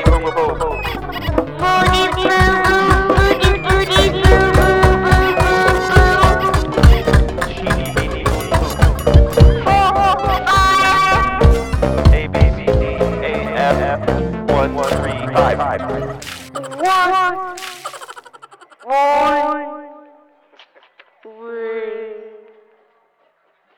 boom boom boom. Sheeny beeny boony boo. A B C D E F 1 2 3 5. One.